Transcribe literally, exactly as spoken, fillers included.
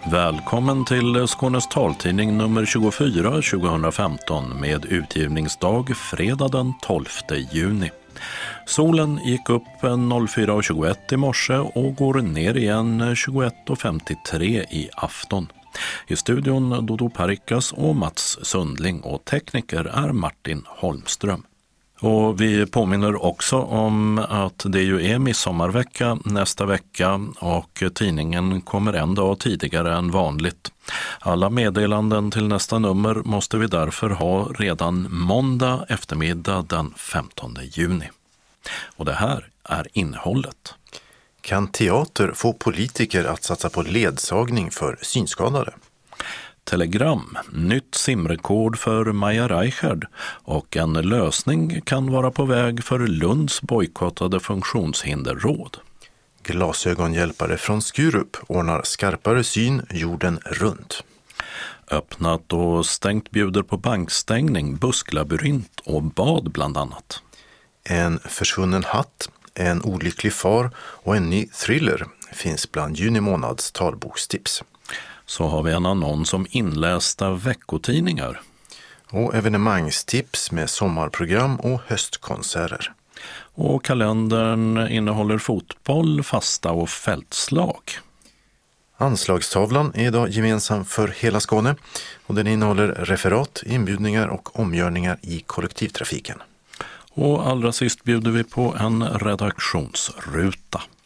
Välkommen till Skånes taltidning nummer tjugofyra tjugohundrafemton med utgivningsdag fredag den tolfte juni. Solen gick upp fyra tjugoett i morse och går ner igen tjugoett femtiotre i afton. I studion Dodo Parikas och Mats Sundling och tekniker är Martin Holmström. Och vi påminner också om att det ju är midsommarvecka nästa vecka och tidningen kommer en dag tidigare än vanligt. Alla meddelanden till nästa nummer måste vi därför ha redan måndag eftermiddag den femtonde juni. Och det här är innehållet. Kan teater få politiker att satsa på ledsagning för synskadade? Telegram, nytt simrekord för Maja Reichard och en lösning kan vara på väg för Lunds bojkottade funktionshinderråd. Glasögonhjälpare från Skurup ordnar skarpare syn jorden runt. Öppnat och stängt bjuder på bankstängning, busklabyrint och bad bland annat. En försvunnen hatt, en olycklig far och en ny thriller finns bland juni månads talbokstips. Så har vi en annons om inlästa veckotidningar. Och evenemangstips med sommarprogram och höstkonserter. Och kalendern innehåller fotboll, fasta och fältslag. Anslagstavlan är idag gemensam för hela Skåne och den innehåller referat, inbjudningar och omgörningar i kollektivtrafiken. Och allra sist bjuder vi på en redaktionsruta.